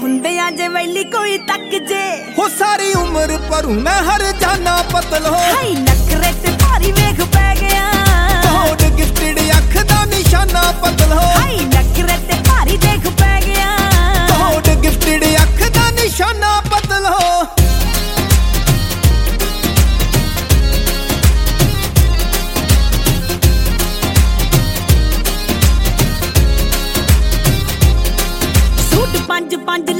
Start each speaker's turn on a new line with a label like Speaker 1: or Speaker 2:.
Speaker 1: ਹੁੰਦੇ ਆ ਜੇ ਵੈਲੀ ਕੋਈ ਤੱਕ ਜੇ
Speaker 2: ਹੋ ਸਾਰੀ ਉਮਰ ਭਰੂ ਮੈਂ ਹਰ ਜਾਨਾ ਪਤਲ ਹੋ
Speaker 1: ਹਾਈ ਨਖਰੇ ਤੇ ਭਾਰੀ ਵੇਖ ਪੈ